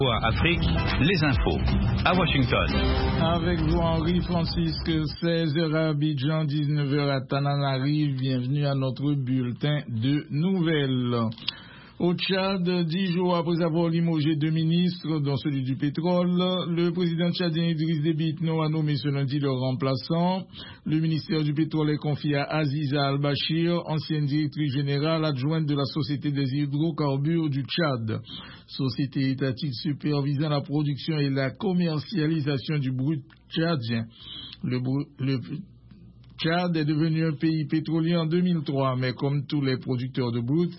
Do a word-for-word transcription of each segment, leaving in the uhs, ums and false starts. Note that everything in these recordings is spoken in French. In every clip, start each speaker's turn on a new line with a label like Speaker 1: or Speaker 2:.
Speaker 1: Afrique, les infos. À Washington.
Speaker 2: Avec vous, Henri Francisque, seize heures à Abidjan, dix-neuf heures à Tananarive. Bienvenue à notre bulletin de nouvelles. Au Tchad, dix jours après avoir limogé deux ministres, dont celui du pétrole, le président tchadien Idriss Déby Itno a nommé ce lundi leur remplaçant. Le ministère du pétrole est confié à Aziza Al-Bashir, ancienne directrice générale adjointe de la Société des hydrocarbures du Tchad, société étatique supervisant la production et la commercialisation du brut tchadien. Le, le Tchad est devenu un pays pétrolier en deux mille trois, mais comme tous les producteurs de brut,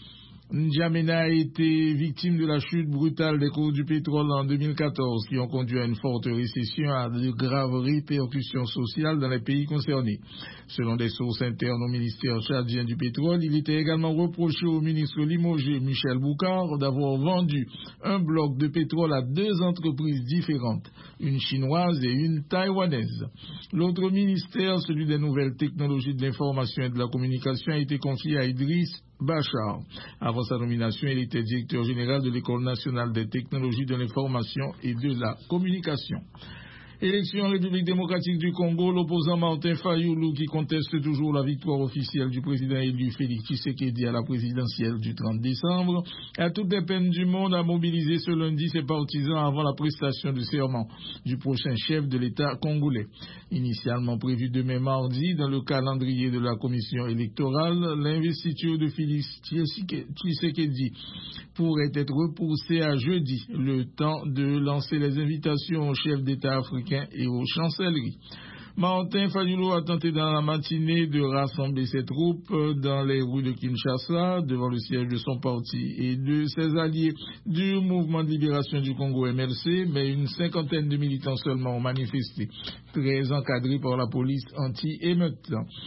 Speaker 2: N'Djamena a été victime de la chute brutale des cours du pétrole en deux mille quatorze, qui ont conduit à une forte récession et à de graves répercussions sociales dans les pays concernés. Selon des sources internes au ministère tchadien du pétrole, il était également reproché au ministre limogé Michel Boucar d'avoir vendu un bloc de pétrole à deux entreprises différentes, une chinoise et une taïwanaise. L'autre ministère, celui des nouvelles technologies de l'information et de la communication, a été confié à Idriss Bachar. Avant sa nomination, il était directeur général de l'École nationale des technologies de l'information et de la communication. Élection en République démocratique du Congo, l'opposant Martin Fayulu, qui conteste toujours la victoire officielle du président élu Félix Tshisekedi à la présidentielle du trente décembre, a toutes les peines du monde à mobiliser ce lundi ses partisans avant la prestation de serment du prochain chef de l'État congolais. Initialement prévu demain mardi dans le calendrier de la commission électorale, l'investiture de Félix Tshisekedi pourrait être repoussée à jeudi, le temps de lancer les invitations aux chefs d'État africains et aux chancelleries. Martin Fayulu a tenté dans la matinée de rassembler ses troupes dans les rues de Kinshasa, devant le siège de son parti et de ses alliés du mouvement de libération du Congo M L C, mais une cinquantaine de militants seulement ont manifesté, très encadrés par la police anti-émeute.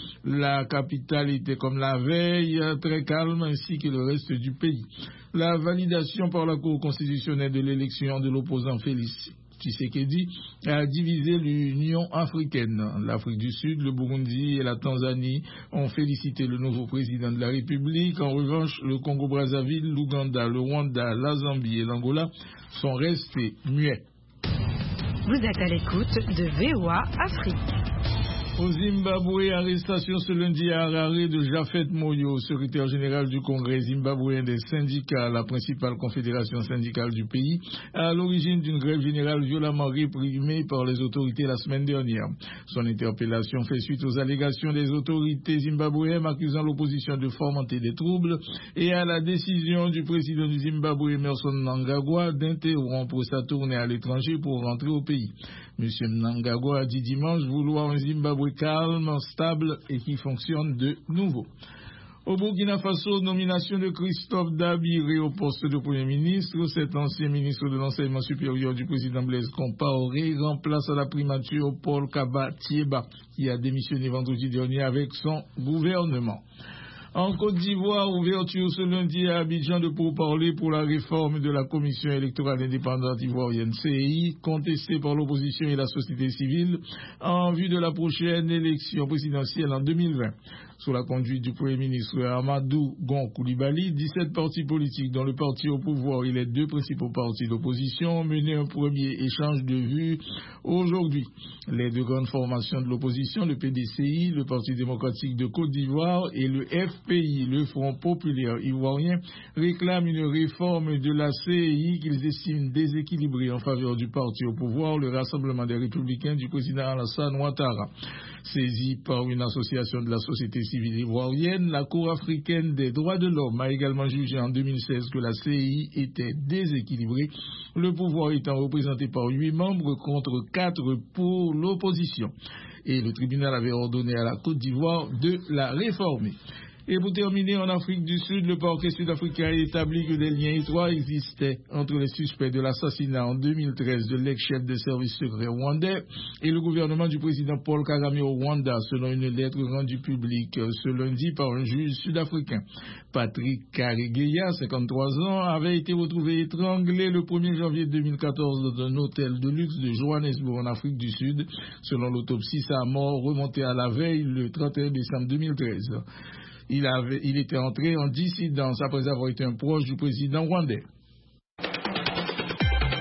Speaker 2: La capitale était comme la veille, très calme, ainsi que le reste du pays. La validation par la Cour constitutionnelle de l'élection de l'opposant Félix Tshisekedi a divisé l'Union africaine. L'Afrique du Sud, le Burundi et la Tanzanie ont félicité le nouveau président de la République. En revanche, le Congo-Brazzaville, l'Ouganda, le Rwanda, la Zambie et l'Angola sont restés muets.
Speaker 3: Vous êtes à l'écoute de V O A Afrique.
Speaker 2: Au Zimbabwe, arrestation ce lundi à Harare de Japhet Moyo, secrétaire général du Congrès zimbabwéen des syndicats, la principale confédération syndicale du pays, à l'origine d'une grève générale violemment réprimée par les autorités la semaine dernière. Son interpellation fait suite aux allégations des autorités zimbabwéennes accusant l'opposition de fomenter des troubles et à la décision du président du Zimbabwe, Emmerson Mnangagwa, d'interrompre sa tournée à l'étranger pour rentrer au pays. M. Mnangagwa a dit dimanche vouloir un Zimbabwe calme, stable et qui fonctionne de nouveau. Au Burkina Faso, nomination de Christophe Dabiré au poste de Premier ministre. Cet ancien ministre de l'enseignement supérieur du président Blaise Compaoré remplace à la primature Paul Kaba Thieba, qui a démissionné vendredi dernier avec son gouvernement. En Côte d'Ivoire, ouverture ce lundi à Abidjan de pourparlers pour la réforme de la Commission électorale indépendante ivoirienne C E I, contestée par l'opposition et la société civile, en vue de la prochaine élection présidentielle en deux mille vingt. Sous la conduite du Premier ministre Amadou Gon Coulibaly, dix-sept partis politiques, dont le parti au pouvoir et les deux principaux partis d'opposition, ont mené un premier échange de vues aujourd'hui. Les deux grandes formations de l'opposition, le P D C I, le Parti démocratique de Côte d'Ivoire et le F P I, le Front populaire ivoirien, réclament une réforme de la C E I qu'ils estiment déséquilibrée en faveur du parti au pouvoir, le Rassemblement des Républicains du président Alassane Ouattara. Saisie par une association de la société civile ivoirienne, la Cour africaine des droits de l'homme a également jugé en deux mille seize que la C E I était déséquilibrée, le pouvoir étant représenté par huit membres contre quatre pour l'opposition. Et le tribunal avait ordonné à la Côte d'Ivoire de la réformer. Et pour terminer, en Afrique du Sud, le parquet sud-africain a établi que des liens étroits existaient entre les suspects de l'assassinat en deux mille treize de l'ex-chef des services secrets rwandais et le gouvernement du président Paul Kagame au Rwanda, selon une lettre rendue publique ce lundi par un juge sud-africain. Patrick Karegeya, cinquante-trois ans, avait été retrouvé étranglé le premier janvier deux mille quatorze dans un hôtel de luxe de Johannesburg en Afrique du Sud. Selon l'autopsie, sa mort remontait à la veille, le trente et un décembre deux mille treize. Il, avait, il était entré en dissidence après avoir été un proche du président rwandais.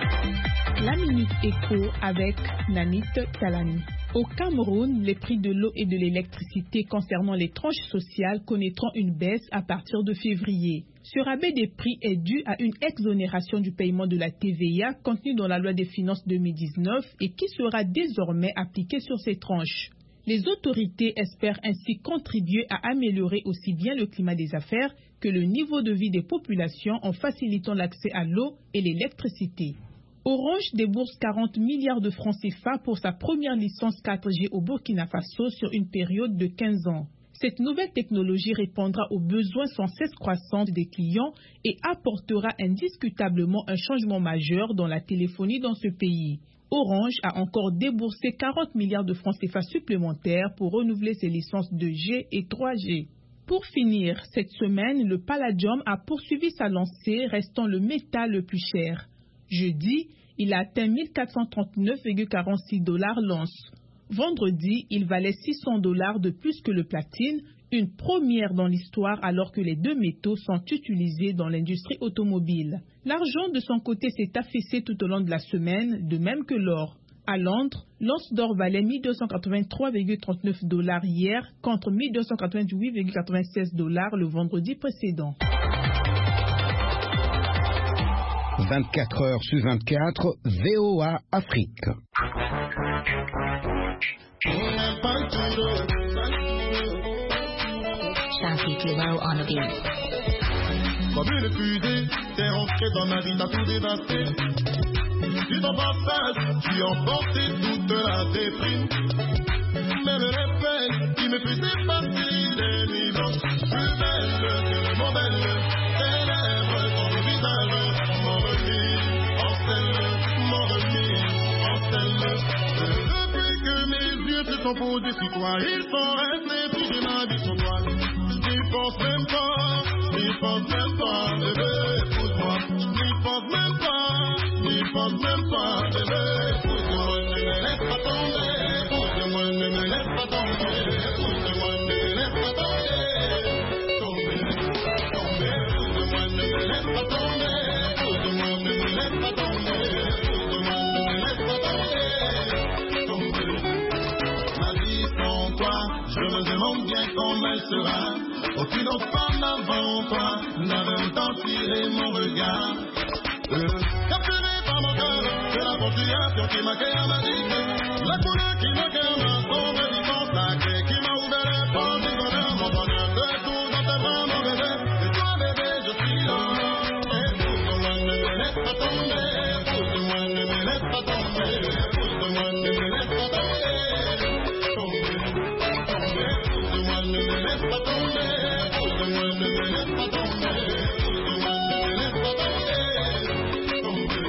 Speaker 4: La Minute Éco avec Nanit Talani. Au Cameroun, les prix de l'eau et de l'électricité concernant les tranches sociales connaîtront une baisse à partir de février. Ce rabais des prix est dû à une exonération du paiement de la T V A contenue dans la loi des finances deux mille dix-neuf et qui sera désormais appliquée sur ces tranches. Les autorités espèrent ainsi contribuer à améliorer aussi bien le climat des affaires que le niveau de vie des populations en facilitant l'accès à l'eau et l'électricité. Orange débourse quarante milliards de francs C F A pour sa première licence quatre G au Burkina Faso sur une période de quinze ans. Cette nouvelle technologie répondra aux besoins sans cesse croissants des clients et apportera indiscutablement un changement majeur dans la téléphonie dans ce pays. Orange a encore déboursé quarante milliards de francs C F A supplémentaires pour renouveler ses licences deux G et trois G. Pour finir, cette semaine, le palladium a poursuivi sa lancée, restant le métal le plus cher. Jeudi, il a atteint mille quatre cent trente-neuf virgule quarante-six dollars l'once. Vendredi, il valait six cents dollars de plus que le platine, une première dans l'histoire alors que les deux métaux sont utilisés dans l'industrie automobile. L'argent de son côté s'est affaissé tout au long de la semaine, de même que l'or. À Londres, l'once d'or valait mille deux cent quatre-vingt-trois virgule trente-neuf dollars hier contre mille deux cent quatre-vingt-huit virgule quatre-vingt-seize dollars le vendredi précédent.
Speaker 5: vingt-quatre heures sur vingt-quatre, V O A Afrique.
Speaker 6: Shanti Kilo on the beat.
Speaker 7: Comme une fusée, t'es rentré dans ma vie, t'as tout dévasté. Tu t'en passage, tu emportais toute la déprime. Même les peines qui me faisaient partir des nuits blanches. Plus belle que mon belle, tes lèvres, ton visage, m'ont remis en selle, m'ont remis en selle. Depuis que mes yeux se sont posés sur toi, ils sont restés figés ma vie sur toi. J'y pense même pas, j'y pense même pas, bébé, écoute-moi. J'y pense même pas, j'y pense même pas, bébé, écoute-moi. Ne me laisse pas tomber, écoute-moi, ne me laisse pas tomber, écoute-moi, ne me laisse pas tomber. Tomber, tomber, écoute-moi, ne me laisse pas tomber, écoute-moi, ne me laisse pas tomber, écoute-moi, ne me laisse pas tomber. Tomber. Ma vie sans toi, je me demande bien comment elle sera. Aucune autre femme avant toi n'avait autant tiré mon regard. Euh, capturé par mon cœur, c'est la ventilation qui m'a créé ma vie. La couleur qui m'a créé ma sombre vivante, la clé qui m'a ouvert les portes du bonheur. Mon bonheur de tout dans tes bras, mon bébé. Et toi, bébé, je suis là. Écoute-moi, ne me laisse pas tomber. Écoute-moi, ne me laisse pas tomber. Écoute-moi, ne me laisse pas tomber. Tomber, tomber. Écoute-moi, ne me laisse pas tomber. Écoute-moi, ne me laisse pas tomber. Écoute-moi, ne me laisse pas tomber. Tomber.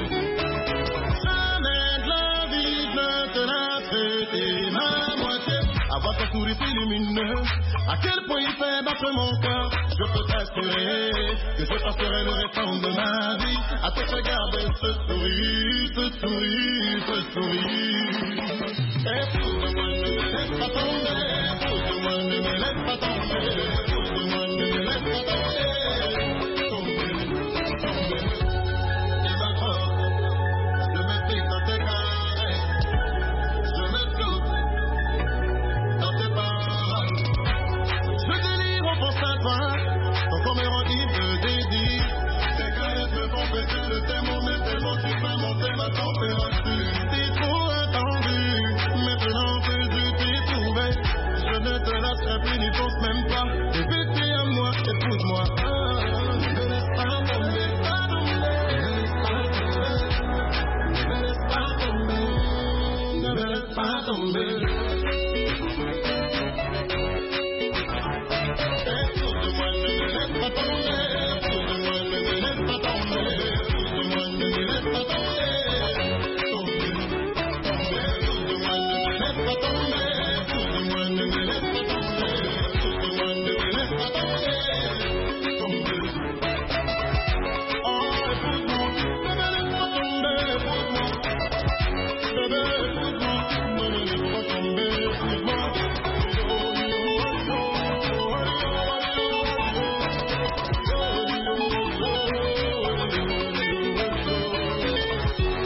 Speaker 7: Jamais de la vie ne te l'a fait ma moitié. Avoir ton sourire lumineux, à quel point il fait battre mon cœur. Je peux t'assurer que je passerai le restant de ma vie à te regarder ce sourire, ce sourire, ce sourire. Écoute-moi, ne me laisse pas tomber. Écoute-moi, ne me laisse pas tomber. Écoute-moi, ne me laisse pas tomber. Tomber, tomber. Et d'accord, je me fixe dans tes caresses. Je me souffle dans tes paroles. Je délire en pensant à toi. Ton corps me rend ivre de désir. Tes caresses me font baisser le thermomètre. Tellement tu fais monter ma température. C'est trop attendu. Maintenant que je t'ai trouvé, je ne te lâcherai plus, n'y pense même pas. Bébé, t'es à moi, écoute-moi. Ah, ne me laisse pas tomber, pas tomber. Ne me laisse pas tomber, ne me laisse pas tomber. Écoute-moi, ne me laisse pas tomber. Écoute-moi, ne me laisse pas tomber. Écoute-moi, ne me laisse pas tomber.